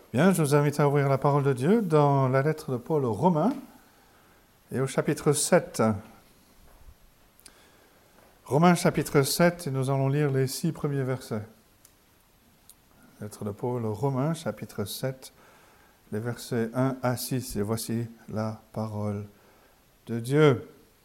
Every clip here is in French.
Bien, je vous invite à ouvrir la parole de Dieu dans la lettre de Paul aux Romains et au chapitre 7. Romains chapitre 7, et nous allons lire les 6 premiers versets. Lettre de Paul aux Romains chapitre 7, les versets 1 à 6. Et voici la parole de Dieu.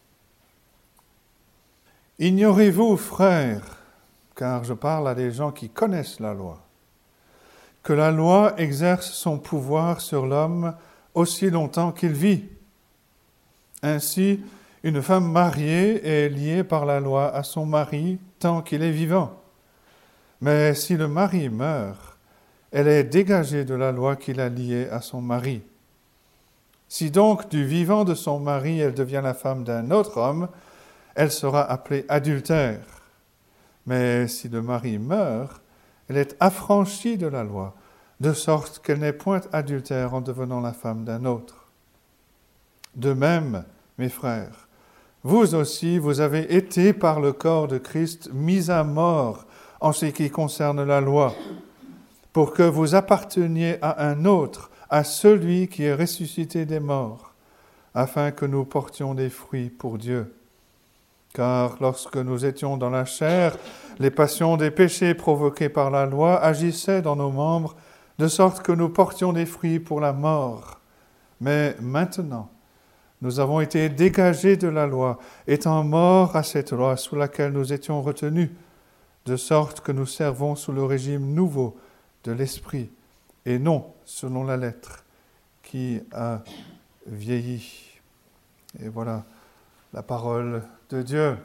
Ignorez-vous, frères, car je parle à des gens qui connaissent la loi, que la loi exerce son pouvoir sur l'homme aussi longtemps qu'il vit. Ainsi, une femme mariée est liée par la loi à son mari tant qu'il est vivant. Mais si le mari meurt, elle est dégagée de la loi qui l'a liée à son mari. Si donc du vivant de son mari elle devient la femme d'un autre homme, elle sera appelée adultère. Mais si le mari meurt, elle est affranchie de la loi, de sorte qu'elle n'est point adultère en devenant la femme d'un autre. De même, mes frères, vous aussi, vous avez été par le corps de Christ mis à mort en ce qui concerne la loi, pour que vous apparteniez à un autre, à celui qui est ressuscité des morts, afin que nous portions des fruits pour Dieu. Car lorsque nous étions dans la chair, les passions des péchés provoqués par la loi agissaient dans nos membres, de sorte que nous portions des fruits pour la mort. Mais maintenant, nous avons été dégagés de la loi, étant morts à cette loi sous laquelle nous étions retenus, de sorte que nous servons sous le régime nouveau de l'esprit, et non selon la lettre qui a vieilli. Et voilà la parole de Dieu.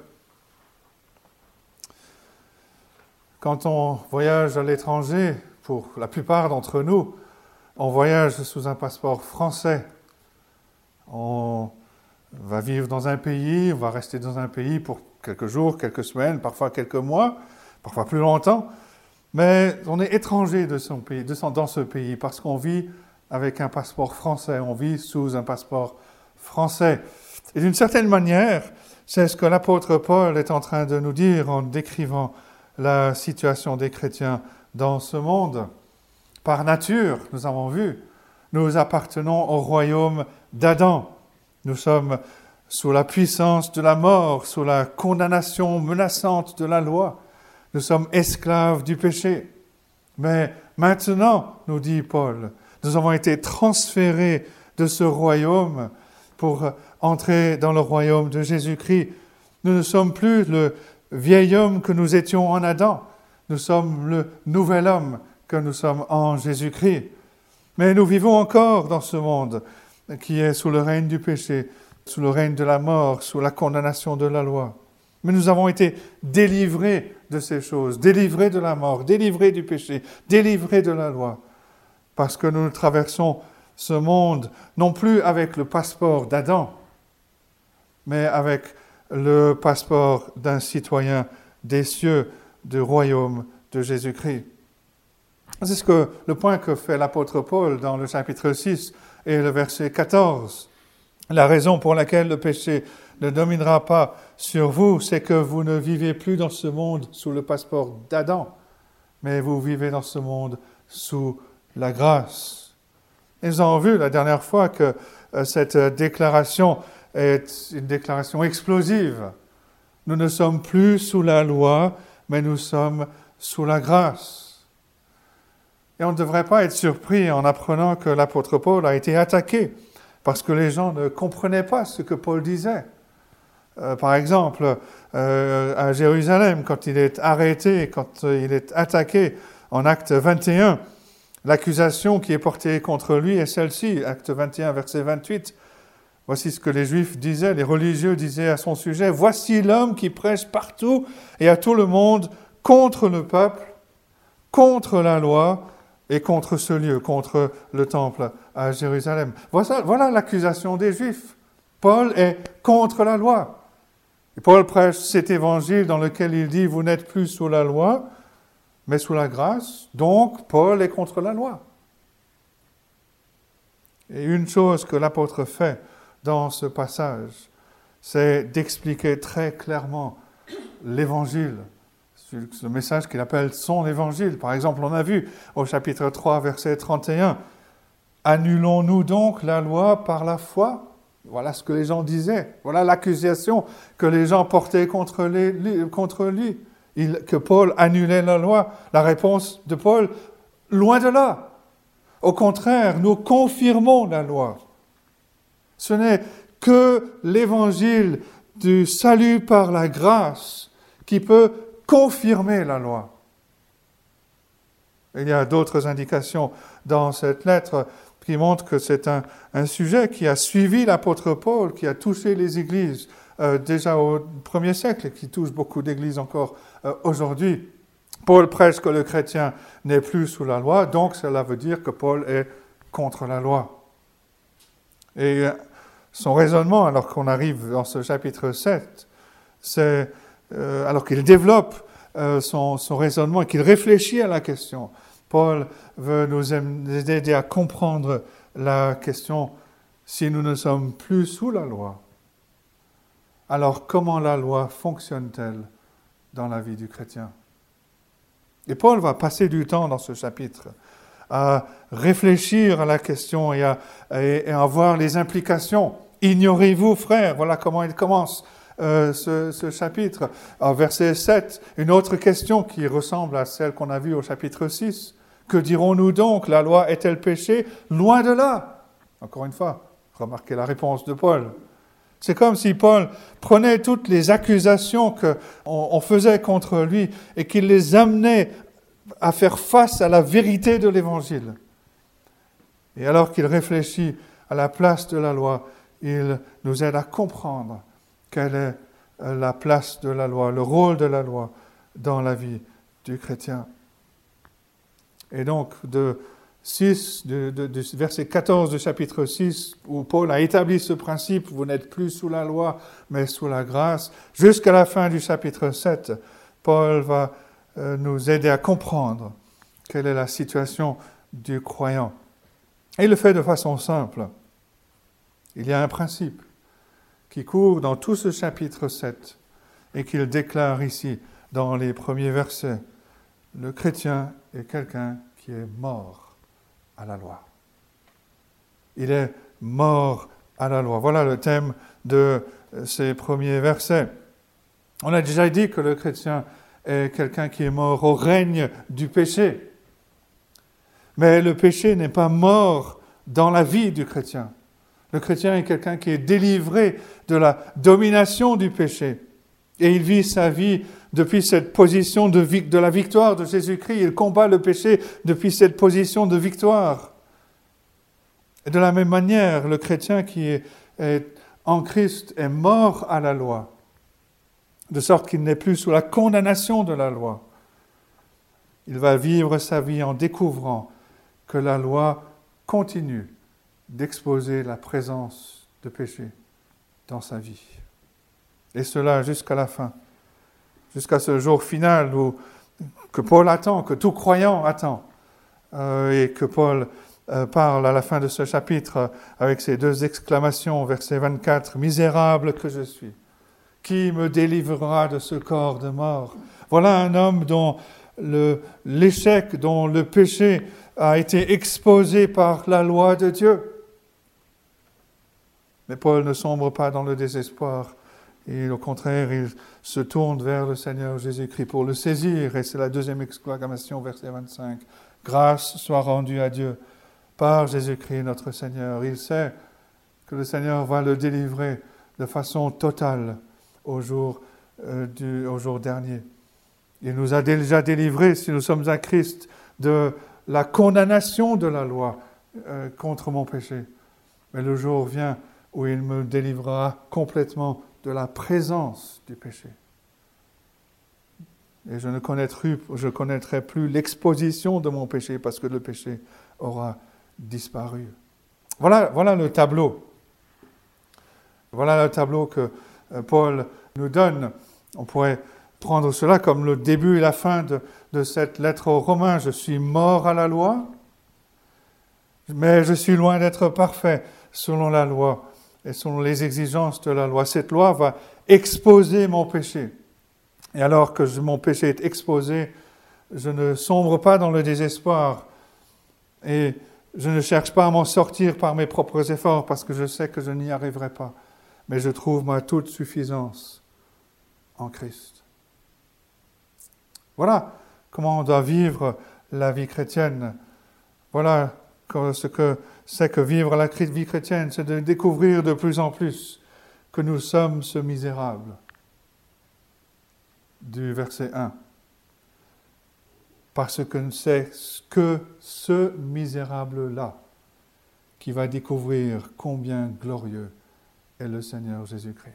Quand on voyage à l'étranger, pour la plupart d'entre nous, on voyage sous un passeport français. On va vivre dans un pays, on va rester dans un pays pour quelques jours, quelques semaines, parfois quelques mois, parfois plus longtemps, mais on est étranger dans ce pays parce qu'on vit avec un passeport français, on vit sous un passeport français. Et d'une certaine manière, c'est ce que l'apôtre Paul est en train de nous dire en décrivant la situation des chrétiens dans ce monde. Par nature, nous avons vu, nous appartenons au royaume d'Adam. Nous sommes sous la puissance de la mort, sous la condamnation menaçante de la loi. Nous sommes esclaves du péché. Mais maintenant, nous dit Paul, nous avons été transférés de ce royaume pour entrer dans le royaume de Jésus-Christ. Nous ne sommes plus le vieil homme que nous étions en Adam. Nous sommes le nouvel homme que nous sommes en Jésus-Christ. Mais nous vivons encore dans ce monde qui est sous le règne du péché, sous le règne de la mort, sous la condamnation de la loi. Mais nous avons été délivrés de ces choses, délivrés de la mort, délivrés du péché, délivrés de la loi, parce que nous traversons ce monde non plus avec le passeport d'Adam, mais avec le passeport d'un citoyen des cieux, du royaume de Jésus-Christ. C'est le point que fait l'apôtre Paul dans le chapitre 6 et le verset 14. La raison pour laquelle le péché ne dominera pas sur vous, c'est que vous ne vivez plus dans ce monde sous le passeport d'Adam, mais vous vivez dans ce monde sous la grâce. Et nous avons vu la dernière fois que cette déclaration est une déclaration explosive. Nous ne sommes plus sous la loi, mais nous sommes sous la grâce. Et on ne devrait pas être surpris en apprenant que l'apôtre Paul a été attaqué parce que les gens ne comprenaient pas ce que Paul disait. Par exemple, à Jérusalem, quand il est arrêté, quand il est attaqué en Acte 21, l'accusation qui est portée contre lui est celle-ci, Acte 21, verset 28. Voici ce que les Juifs disaient, les religieux disaient à son sujet, « Voici l'homme qui prêche partout et à tout le monde contre le peuple, contre la loi et contre ce lieu, contre le temple à Jérusalem. » Voilà l'accusation des Juifs. Paul est contre la loi. Et Paul prêche cet évangile dans lequel il dit « Vous n'êtes plus sous la loi, mais sous la grâce. » Donc, Paul est contre la loi. Et une chose que l'apôtre fait dans ce passage, c'est d'expliquer très clairement l'évangile, ce message qu'il appelle son évangile. Par exemple, on a vu au chapitre 3, verset 31, « Annulons-nous donc la loi par la foi ?» Voilà ce que les gens disaient. Voilà l'accusation que les gens portaient contre lui. Que Paul annulait la loi. La réponse de Paul, loin de là. Au contraire, nous confirmons la loi. Ce n'est que l'évangile du salut par la grâce qui peut confirmer la loi. Il y a d'autres indications dans cette lettre qui montrent que c'est un sujet qui a suivi l'apôtre Paul, qui a touché les églises déjà au 1er siècle et qui touche beaucoup d'églises encore aujourd'hui. Paul prêche que le chrétien n'est plus sous la loi, donc cela veut dire que Paul est contre la loi. Et son raisonnement, alors qu'on arrive dans ce chapitre 7, c'est, alors qu'il développe son raisonnement et qu'il réfléchit à la question, Paul veut nous aider à comprendre la question, si nous ne sommes plus sous la loi, alors comment la loi fonctionne-t-elle dans la vie du chrétien? Et Paul va passer du temps dans ce chapitre à réfléchir à la question et à voir les implications. Ignorez-vous, frères, voilà comment il commence ce chapitre. En verset 7, une autre question qui ressemble à celle qu'on a vue au chapitre 6. Que dirons-nous donc? La loi est-elle péché? Loin de là. Encore une fois, remarquez la réponse de Paul. C'est comme si Paul prenait toutes les accusations qu'on faisait contre lui et qu'il les amenait à faire face à la vérité de l'Évangile. Et alors qu'il réfléchit à la place de la loi, il nous aide à comprendre quelle est la place de la loi, le rôle de la loi dans la vie du chrétien. Et donc, du verset 14 du chapitre 6, où Paul a établi ce principe, vous n'êtes plus sous la loi, mais sous la grâce, jusqu'à la fin du chapitre 7, Paul va nous aider à comprendre quelle est la situation du croyant. Et il le fait de façon simple. Il y a un principe qui court dans tout ce chapitre 7 et qu'il déclare ici dans les premiers versets. Le chrétien est quelqu'un qui est mort à la loi. Il est mort à la loi. Voilà le thème de ces premiers versets. On a déjà dit que le chrétien est quelqu'un qui est mort au règne du péché. Mais le péché n'est pas mort dans la vie du chrétien. Le chrétien est quelqu'un qui est délivré de la domination du péché. Et il vit sa vie depuis cette position de la victoire de Jésus-Christ. Il combat le péché depuis cette position de victoire. Et de la même manière, le chrétien qui est en Christ est mort à la loi, de sorte qu'il n'est plus sous la condamnation de la loi. Il va vivre sa vie en découvrant que la loi continue d'exposer la présence de péché dans sa vie. Et cela jusqu'à la fin, jusqu'à ce jour final que Paul attend, que tout croyant attend, et que Paul parle à la fin de ce chapitre avec ces deux exclamations, verset 24, « Misérable que je suis, qui me délivrera de ce corps de mort ?» Voilà un homme dont l'échec, dont le péché a été exposé par la loi de Dieu. Mais Paul ne sombre pas dans le désespoir. Et au contraire, il se tourne vers le Seigneur Jésus-Christ pour le saisir. Et c'est la deuxième exclamation, verset 25. « Grâce soit rendue à Dieu par Jésus-Christ notre Seigneur. » Il sait que le Seigneur va le délivrer de façon totale au jour dernier. Il nous a déjà délivrés, si nous sommes à Christ, de la condamnation de la loi contre mon péché. Mais le jour vient où il me délivrera complètement de la présence du péché. Et je ne connaîtrai plus l'exposition de mon péché parce que le péché aura disparu. Voilà le tableau. Voilà le tableau que Paul nous donne. On pourrait prendre cela comme le début et la fin de cette lettre aux Romains. Je suis mort à la loi, mais je suis loin d'être parfait selon la loi et selon les exigences de la loi. Cette loi va exposer mon péché. Et alors que mon péché est exposé, je ne sombre pas dans le désespoir et je ne cherche pas à m'en sortir par mes propres efforts parce que je sais que je n'y arriverai pas. Mais je trouve ma toute suffisance en Christ. Voilà comment on doit vivre la vie chrétienne. Voilà ce que c'est que vivre la vie chrétienne, c'est de découvrir de plus en plus que nous sommes ce misérable. Du verset 1. Parce que c'est que ce misérable-là qui va découvrir combien glorieux est le Seigneur Jésus-Christ.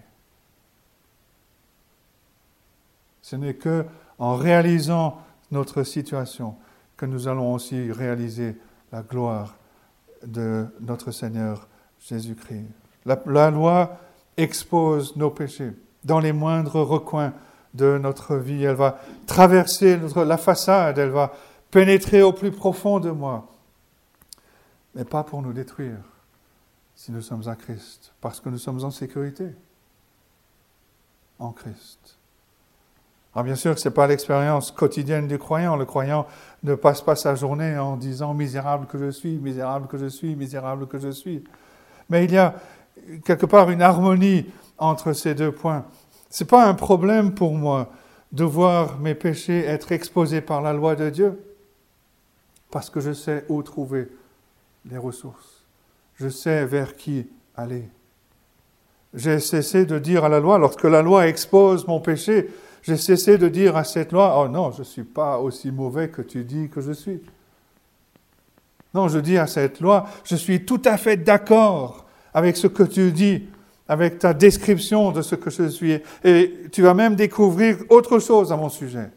Ce n'est que en réalisant notre situation que nous allons aussi réaliser la gloire de notre Seigneur Jésus-Christ. La loi expose nos péchés dans les moindres recoins de notre vie. Elle va traverser la façade, elle va pénétrer au plus profond de moi. Mais pas pour nous détruire, si nous sommes à Christ, parce que nous sommes en sécurité, en Christ. Alors bien sûr, ce n'est pas l'expérience quotidienne du croyant. Le croyant ne passe pas sa journée en disant « misérable que je suis, misérable que je suis, misérable que je suis ». Mais il y a quelque part une harmonie entre ces deux points. Ce n'est pas un problème pour moi de voir mes péchés être exposés par la loi de Dieu, parce que je sais où trouver les ressources. Je sais vers qui aller. J'ai cessé de dire à la loi, lorsque la loi expose mon péché, j'ai cessé de dire à cette loi, « Oh non, je ne suis pas aussi mauvais que tu dis que je suis. » Non, je dis à cette loi, « Je suis tout à fait d'accord avec ce que tu dis, avec ta description de ce que je suis. Et tu vas même découvrir autre chose à mon sujet.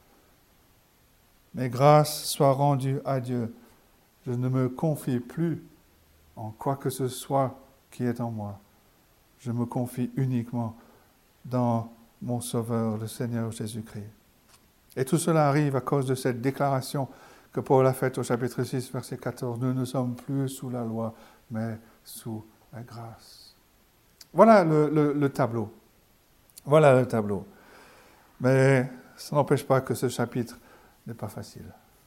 Mais grâce soit rendue à Dieu. Je ne me confie plus en quoi que ce soit qui est en moi. Je me confie uniquement dans mon Sauveur, le Seigneur Jésus-Christ. » Et tout cela arrive à cause de cette déclaration que Paul a faite au chapitre 6, verset 14. « Nous ne sommes plus sous la loi, mais sous la grâce. » Voilà le tableau. Voilà le tableau. Mais ça n'empêche pas que ce chapitre n'est pas facile.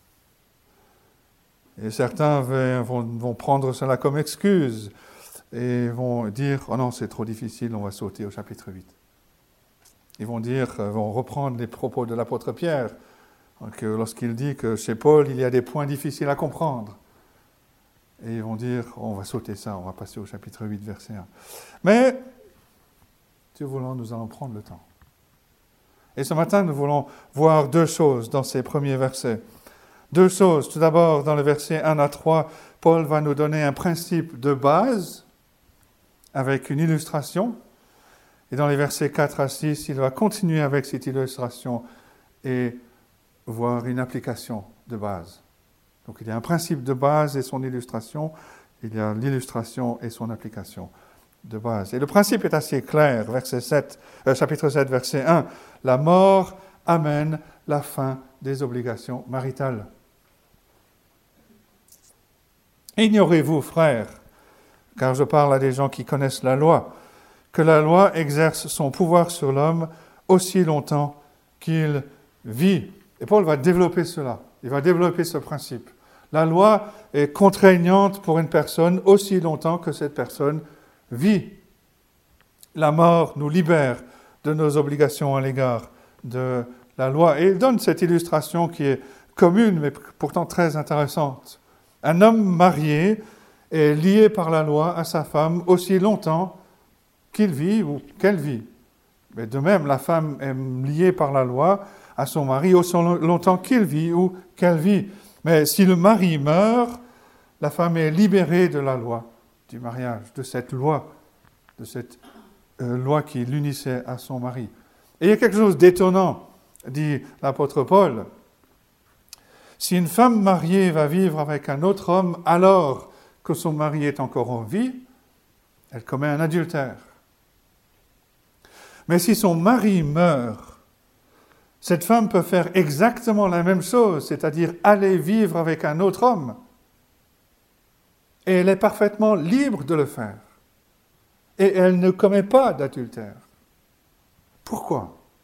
Et certains vont prendre cela comme excuse et vont dire « Oh non, c'est trop difficile, on va sauter au chapitre 8. » Ils vont reprendre les propos de l'apôtre Pierre, lorsqu'il dit que chez Paul, il y a des points difficiles à comprendre. Et ils vont dire, on va sauter ça, on va passer au chapitre 8, verset 1. Mais, Dieu voulant, nous allons prendre le temps. Et ce matin, nous voulons voir deux choses dans ces premiers versets. Deux choses. Tout d'abord, dans le verset 1 à 3, Paul va nous donner un principe de base avec une illustration. Et dans les versets 4 à 6, il va continuer avec cette illustration et voir une application de base. Donc il y a un principe de base et son illustration, il y a l'illustration et son application de base. Et le principe est assez clair, chapitre 7, verset 1. La mort amène la fin des obligations maritales. Ignorez-vous, frères, car je parle à des gens qui connaissent la loi, que la loi exerce son pouvoir sur l'homme aussi longtemps qu'il vit. Et Paul va développer cela. Il va développer ce principe. La loi est contraignante pour une personne aussi longtemps que cette personne vit. La mort nous libère de nos obligations à l'égard de la loi. Et il donne cette illustration qui est commune, mais pourtant très intéressante. Un homme marié est lié par la loi à sa femme aussi longtemps qu'il vit ou qu'elle vit. Mais de même, la femme est liée par la loi à son mari aussi longtemps qu'il vit ou qu'elle vit. Mais si le mari meurt, la femme est libérée de la loi du mariage, de cette loi qui l'unissait à son mari. Et il y a quelque chose d'étonnant, dit l'apôtre Paul. Si une femme mariée va vivre avec un autre homme alors que son mari est encore en vie, elle commet un adultère. Mais si son mari meurt, cette femme peut faire exactement la même chose, c'est-à-dire aller vivre avec un autre homme. Et elle est parfaitement libre de le faire. Et elle ne commet pas d'adultère. Pourquoi ?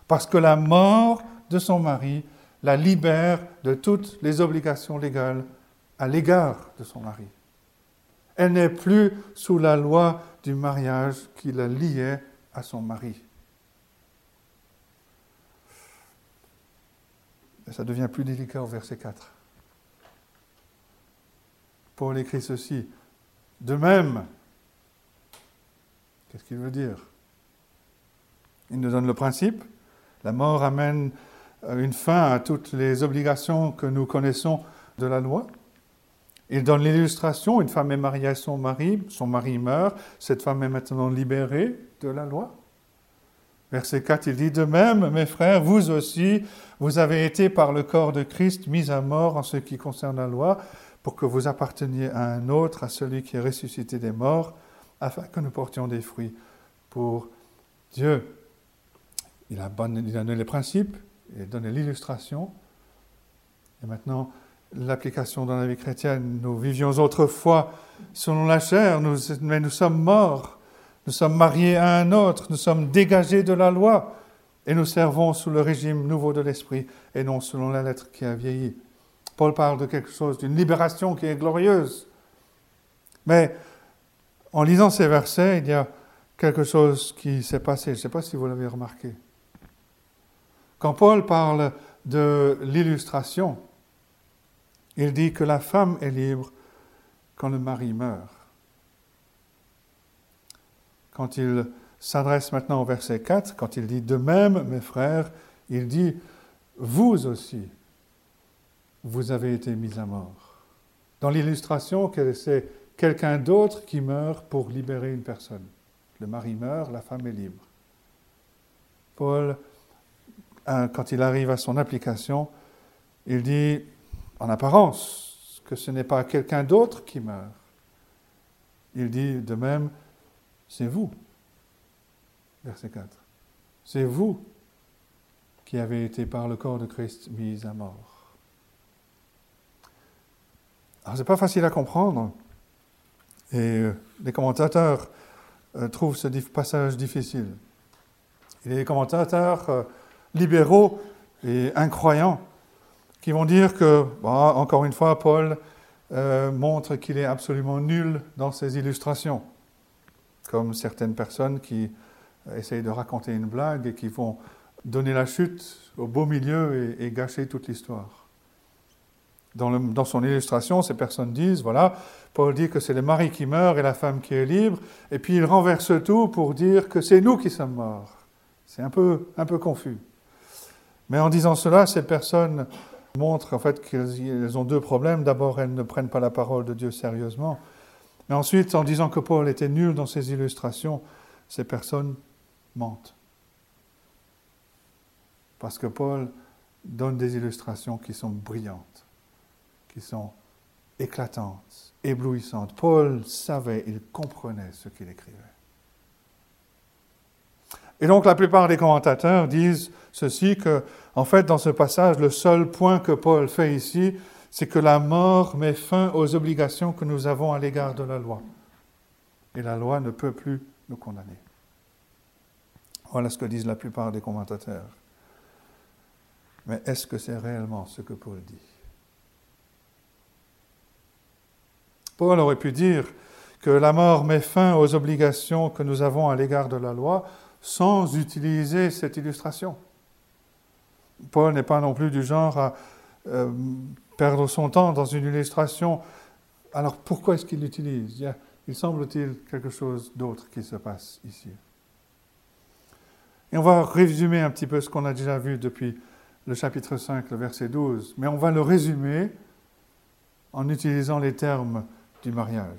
Parce que la mort de son mari la libère de toutes les obligations légales à l'égard de son mari. Elle n'est plus sous la loi du mariage qui la liait à son mari. Et ça devient plus délicat au verset 4. Paul écrit ceci. De même, qu'est-ce qu'il veut dire? Il nous donne le principe. La mort amène une fin à toutes les obligations que nous connaissons de la loi. Il donne l'illustration. Une femme est mariée à son mari meurt, cette femme est maintenant libérée de la loi. Verset 4, il dit, de même, mes frères, vous aussi, vous avez été par le corps de Christ mis à mort en ce qui concerne la loi, pour que vous apparteniez à un autre, à celui qui est ressuscité des morts, afin que nous portions des fruits pour Dieu. Il a donné les principes, il a donné l'illustration, et maintenant, l'application dans la vie chrétienne. Nous vivions autrefois selon la chair, mais nous sommes morts. Nous sommes mariés à un autre, nous sommes dégagés de la loi et nous servons sous le régime nouveau de l'esprit et non selon la lettre qui a vieilli. Paul parle de quelque chose, d'une libération qui est glorieuse. Mais en lisant ces versets, il y a quelque chose qui s'est passé. Je ne sais pas si vous l'avez remarqué. Quand Paul parle de l'illustration, il dit que la femme est libre quand le mari meurt. Quand il s'adresse maintenant au verset 4, quand il dit « De même, mes frères », il dit « Vous aussi, vous avez été mis à mort. » Dans l'illustration, c'est quelqu'un d'autre qui meurt pour libérer une personne. Le mari meurt, la femme est libre. Paul, quand il arrive à son application, il dit, en apparence, que ce n'est pas quelqu'un d'autre qui meurt. Il dit de même, c'est vous. Verset 4. C'est vous qui avez été par le corps de Christ mis à mort. Alors, ce n'est pas facile à comprendre. Et les commentateurs trouvent ce passage difficile. Et les commentateurs libéraux et incroyants qui vont dire que, encore une fois, Paul montre qu'il est absolument nul dans ses illustrations, comme certaines personnes qui essayent de raconter une blague et qui vont donner la chute au beau milieu et gâcher toute l'histoire. Dans son illustration, ces personnes disent, voilà, Paul dit que c'est le mari qui meurt et la femme qui est libre, et puis il renverse tout pour dire que c'est nous qui sommes morts. C'est un peu confus. Mais en disant cela, ces personnes montrent en fait qu'elles ont deux problèmes. D'abord, elles ne prennent pas la parole de Dieu sérieusement. Mais ensuite, en disant que Paul était nul dans ses illustrations, ces personnes mentent. Parce que Paul donne des illustrations qui sont brillantes, qui sont éclatantes, éblouissantes. Paul savait, il comprenait ce qu'il écrivait. Et donc la plupart des commentateurs disent ceci, que en fait dans ce passage, le seul point que Paul fait ici, c'est que la mort met fin aux obligations que nous avons à l'égard de la loi. Et la loi ne peut plus nous condamner. Voilà ce que disent la plupart des commentateurs. Mais est-ce que c'est réellement ce que Paul dit? Paul aurait pu dire que la mort met fin aux obligations que nous avons à l'égard de la loi sans utiliser cette illustration. Paul n'est pas non plus du genre à perdre son temps dans une illustration. Alors pourquoi est-ce qu'il l'utilise? Il semble-t-il quelque chose d'autre qui se passe ici. Et on va résumer un petit peu ce qu'on a déjà vu depuis le chapitre 5, le verset 12, mais on va le résumer en utilisant les termes du mariage.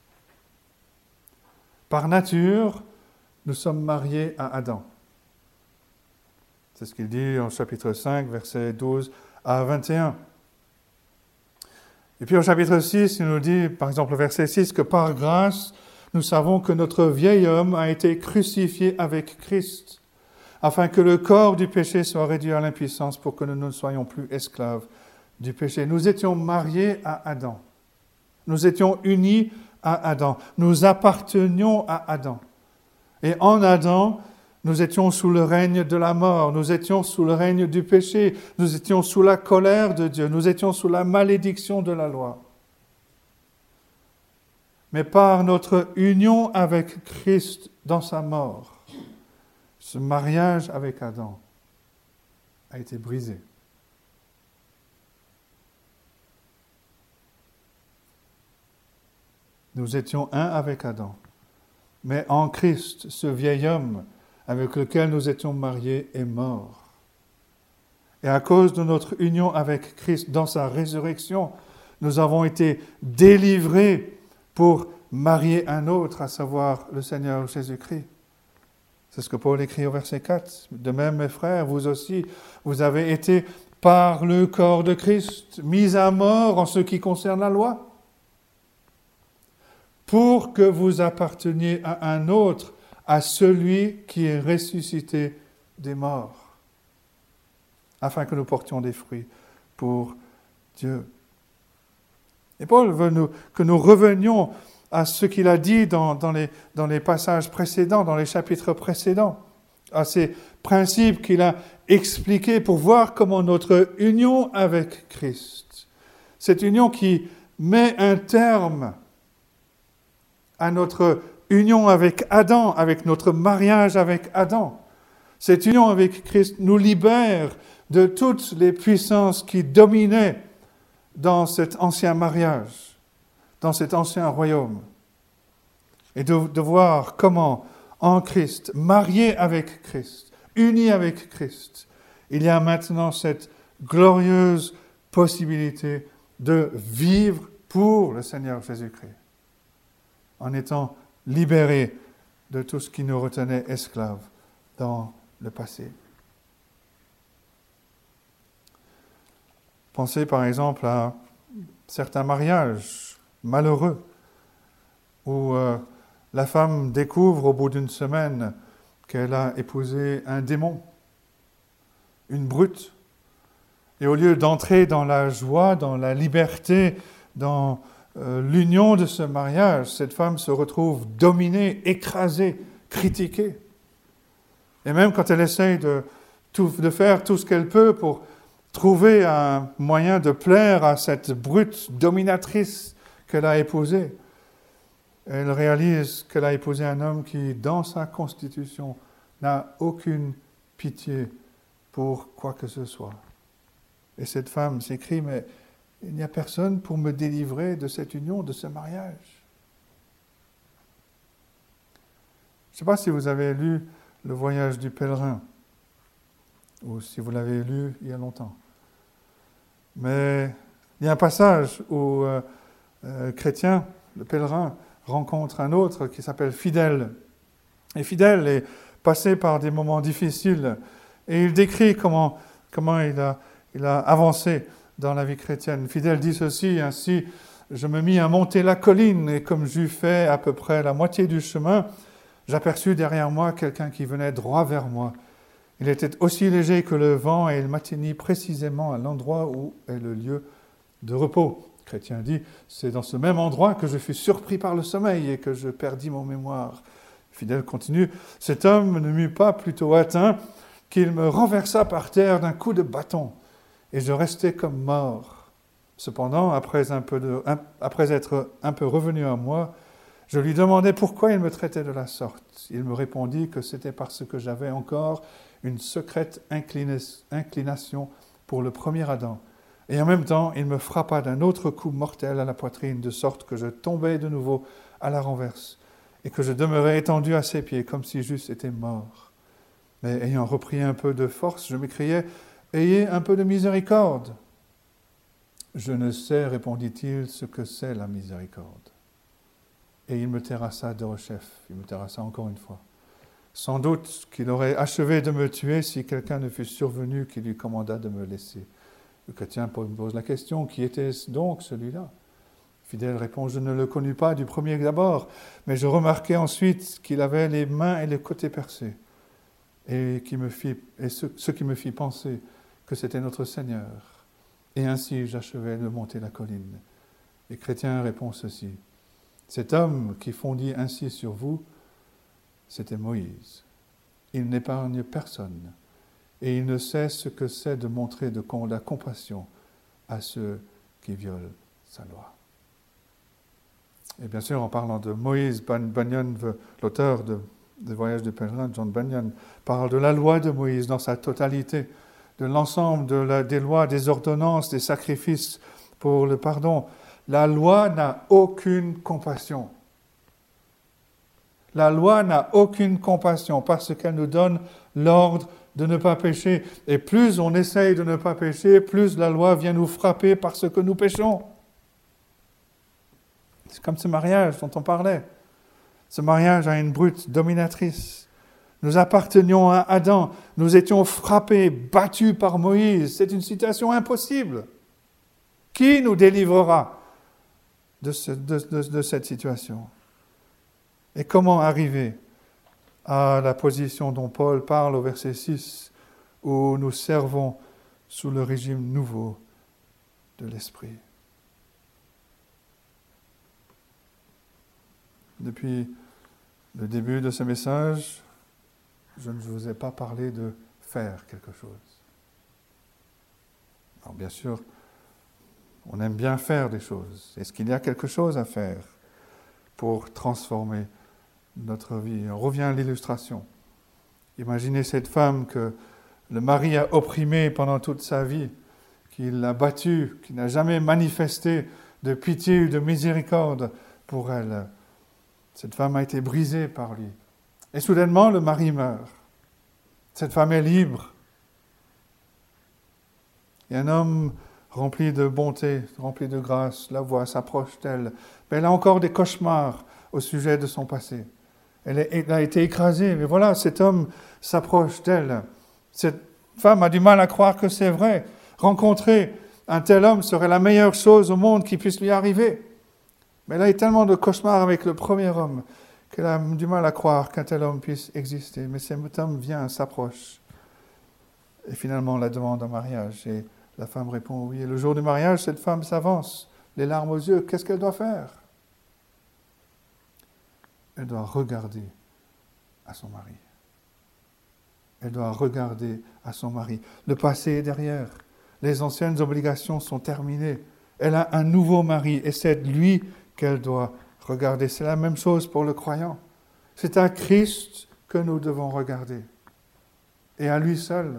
Par nature, nous sommes mariés à Adam. C'est ce qu'il dit en chapitre 5, versets 12 à 21. Et puis au chapitre 6, il nous dit, par exemple au verset 6, que par grâce, nous savons que notre vieil homme a été crucifié avec Christ, afin que le corps du péché soit réduit à l'impuissance pour que nous ne soyons plus esclaves du péché. Nous étions mariés à Adam. Nous étions unis à Adam. Nous appartenions à Adam. Et en Adam, Nous étions sous le règne de la mort, nous étions sous le règne du péché, nous étions sous la colère de Dieu, nous étions sous la malédiction de la loi. Mais par notre union avec Christ dans sa mort, ce mariage avec Adam a été brisé. Nous étions un avec Adam, mais en Christ, ce vieil homme avec lequel nous étions mariés est mort. Et à cause de notre union avec Christ dans sa résurrection, nous avons été délivrés pour marier un autre, à savoir le Seigneur Jésus-Christ. C'est ce que Paul écrit au verset 4. De même, mes frères, vous aussi, vous avez été par le corps de Christ mis à mort en ce qui concerne la loi, pour que vous apparteniez à un autre, à celui qui est ressuscité des morts, afin que nous portions des fruits pour Dieu. Et Paul veut que nous revenions à ce qu'il a dit dans les passages précédents, dans les chapitres précédents, à ces principes qu'il a expliqués pour voir comment notre union avec Christ, cette union qui met un terme à notre union avec Adam, avec notre mariage avec Adam. Cette union avec Christ nous libère de toutes les puissances qui dominaient dans cet ancien mariage, dans cet ancien royaume. Et de voir comment, en Christ, marié avec Christ, uni avec Christ, il y a maintenant cette glorieuse possibilité de vivre pour le Seigneur Jésus-Christ, en étant libérés de tout ce qui nous retenait esclaves dans le passé. Pensez par exemple à certains mariages malheureux où la femme découvre au bout d'une semaine qu'elle a épousé un démon, une brute, et au lieu d'entrer dans la joie, dans la liberté, dans l'union de ce mariage, cette femme se retrouve dominée, écrasée, critiquée. Et même quand elle essaye de faire tout ce qu'elle peut pour trouver un moyen de plaire à cette brute dominatrice qu'elle a épousée, elle réalise qu'elle a épousé un homme qui, dans sa constitution, n'a aucune pitié pour quoi que ce soit. Et cette femme s'écrie, mais il n'y a personne pour me délivrer de cette union, de ce mariage. Je ne sais pas si vous avez lu Le voyage du pèlerin, ou si vous l'avez lu il y a longtemps. Mais il y a un passage où Chrétien, le pèlerin, rencontre un autre qui s'appelle Fidèle. Et Fidèle est passé par des moments difficiles, et il décrit comment il a avancé dans la vie chrétienne. Fidèle dit ceci: ainsi, je me mis à monter la colline, et comme j'eus fait à peu près la moitié du chemin, j'aperçus derrière moi quelqu'un qui venait droit vers moi. Il était aussi léger que le vent, et il m'atteignit précisément à l'endroit où est le lieu de repos. Le chrétien dit, c'est dans ce même endroit que je fus surpris par le sommeil et que je perdis mon mémoire. Fidèle continue, cet homme ne m'eut pas plutôt atteint qu'il me renversa par terre d'un coup de bâton, et je restai comme mort. Cependant, après être un peu revenu à moi, je lui demandai pourquoi il me traitait de la sorte. Il me répondit que c'était parce que j'avais encore une secrète inclination pour le premier Adam. Et en même temps, il me frappa d'un autre coup mortel à la poitrine, de sorte que je tombai de nouveau à la renverse, et que je demeurai étendu à ses pieds, comme si j'eusse été mort. Mais ayant repris un peu de force, je m'écriai, « Ayez un peu de miséricorde !» « Je ne sais, répondit-il, ce que c'est la miséricorde. » Et il me terrassa de rechef, il me terrassa encore une fois. Sans doute qu'il aurait achevé de me tuer si quelqu'un ne fût survenu qui lui commanda de me laisser. Le chrétien me pose la question, qui était donc celui-là ? Fidèle répond, je ne le connus pas du premier d'abord, mais je remarquai ensuite qu'il avait les mains et les côtés percés, et ce qui me fit penser que c'était notre Seigneur. Et ainsi j'achevai de monter la colline. Le chrétien répond ceci, cet homme qui fondit ainsi sur vous, c'était Moïse. Il n'épargne personne et il ne sait ce que c'est de montrer de la compassion à ceux qui violent sa loi. Et bien sûr, en parlant de Moïse, Bunyan, l'auteur des Voyages du pèlerin, John Bunyan, parle de la loi de Moïse dans sa totalité, de l'ensemble des lois, des ordonnances, des sacrifices pour le pardon. La loi n'a aucune compassion. La loi n'a aucune compassion parce qu'elle nous donne l'ordre de ne pas pécher. Et plus on essaye de ne pas pécher, plus la loi vient nous frapper parce que nous péchons. C'est comme ce mariage dont on parlait. Ce mariage à une brute dominatrice. Nous appartenions à Adam. Nous étions frappés, battus par Moïse. C'est une situation impossible. Qui nous délivrera de cette situation? Et comment arriver à la position dont Paul parle au verset 6, où nous servons sous le régime nouveau de l'Esprit? Depuis le début de ce message, je ne vous ai pas parlé de faire quelque chose. Alors bien sûr, on aime bien faire des choses. Est-ce qu'il y a quelque chose à faire pour transformer notre vie? On revient à l'illustration. Imaginez cette femme que le mari a opprimée pendant toute sa vie, qu'il a battue, qui n'a jamais manifesté de pitié ou de miséricorde pour elle. Cette femme a été brisée par lui. Et soudainement, le mari meurt. Cette femme est libre. Et un homme rempli de bonté, rempli de grâce, la voit, s'approche d'elle. Mais elle a encore des cauchemars au sujet de son passé. Elle a été écrasée, mais voilà, cet homme s'approche d'elle. Cette femme a du mal à croire que c'est vrai. Rencontrer un tel homme serait la meilleure chose au monde qui puisse lui arriver. Mais elle a eu tellement de cauchemars avec le premier homme qu'elle a du mal à croire qu'un tel homme puisse exister. Mais cet homme vient, s'approche. Et finalement, on la demande en mariage. Et la femme répond oui. Et le jour du mariage, cette femme s'avance, les larmes aux yeux. Qu'est-ce qu'elle doit faire? Elle doit regarder à son mari. Elle doit regarder à son mari. Le passé est derrière. Les anciennes obligations sont terminées. Elle a un nouveau mari et c'est lui qu'elle doit regarder. C'est la même chose pour le croyant. C'est à Christ que nous devons regarder. Et à lui seul.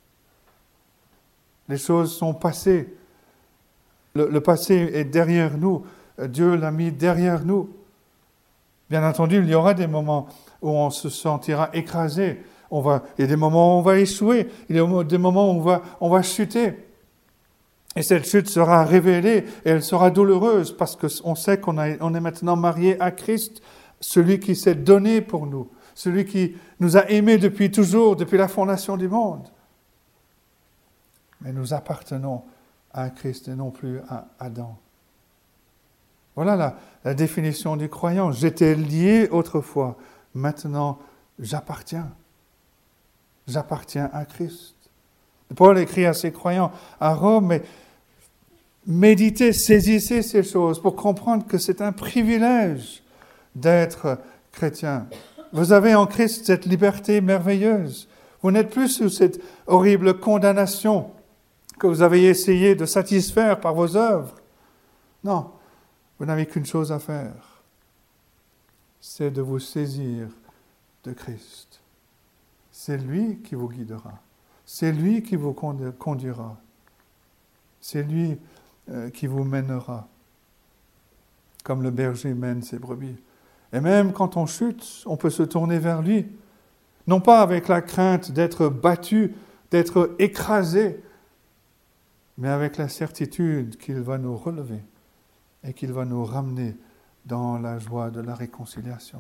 Les choses sont passées. Le passé est derrière nous. Dieu l'a mis derrière nous. Bien entendu, il y aura des moments où on se sentira écrasé. Il y a des moments où on va échouer. Il y a des moments où on va chuter. Et cette chute sera révélée et elle sera douloureuse parce qu'on sait qu'on est maintenant marié à Christ, celui qui s'est donné pour nous, celui qui nous a aimés depuis toujours, depuis la fondation du monde. Mais nous appartenons à Christ et non plus à Adam. Voilà la définition du croyant. J'étais lié autrefois, maintenant j'appartiens. J'appartiens à Christ. Paul écrit à ses croyants à Rome, mais méditez, saisissez ces choses pour comprendre que c'est un privilège d'être chrétien. Vous avez en Christ cette liberté merveilleuse. Vous n'êtes plus sous cette horrible condamnation que vous avez essayé de satisfaire par vos œuvres. Non, vous n'avez qu'une chose à faire, c'est de vous saisir de Christ. C'est lui qui vous guidera. C'est lui qui vous conduira. C'est lui qui vous mènera, comme le berger mène ses brebis. Et même quand on chute, on peut se tourner vers lui, non pas avec la crainte d'être battu, d'être écrasé, mais avec la certitude qu'il va nous relever et qu'il va nous ramener dans la joie de la réconciliation.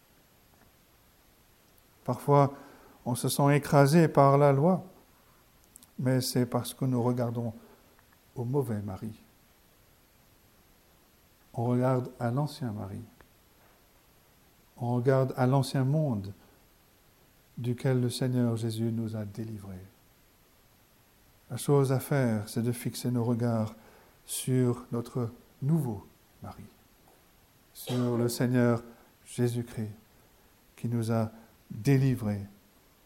Parfois, on se sent écrasé par la loi, mais c'est parce que nous regardons au mauvais mari. On regarde à l'ancien mari. On regarde à l'ancien monde duquel le Seigneur Jésus nous a délivrés. La chose à faire, c'est de fixer nos regards sur notre nouveau mari, sur le Seigneur Jésus-Christ qui nous a délivrés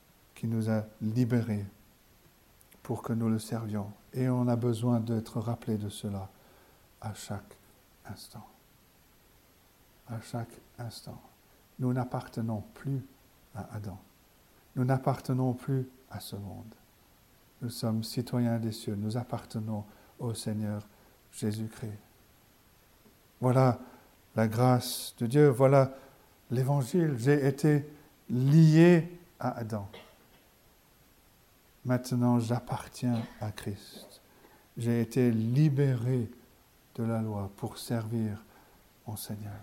qui nous a libérés pour que nous le servions. Et on a besoin d'être rappelé de cela à chaque instant. À chaque instant. Nous n'appartenons plus à Adam. Nous n'appartenons plus à ce monde. Nous sommes citoyens des cieux. Nous appartenons au Seigneur Jésus-Christ. Voilà la grâce de Dieu. Voilà l'Évangile. J'ai été lié à Adam. Maintenant, j'appartiens à Christ. J'ai été libéré de la loi pour servir mon Seigneur.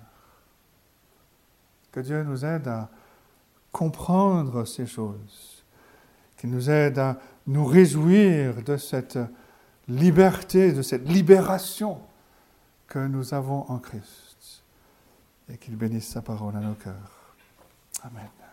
Que Dieu nous aide à comprendre ces choses, qu'il nous aide à nous réjouir de cette liberté, de cette libération que nous avons en Christ, et qu'il bénisse sa parole à nos cœurs. Amen.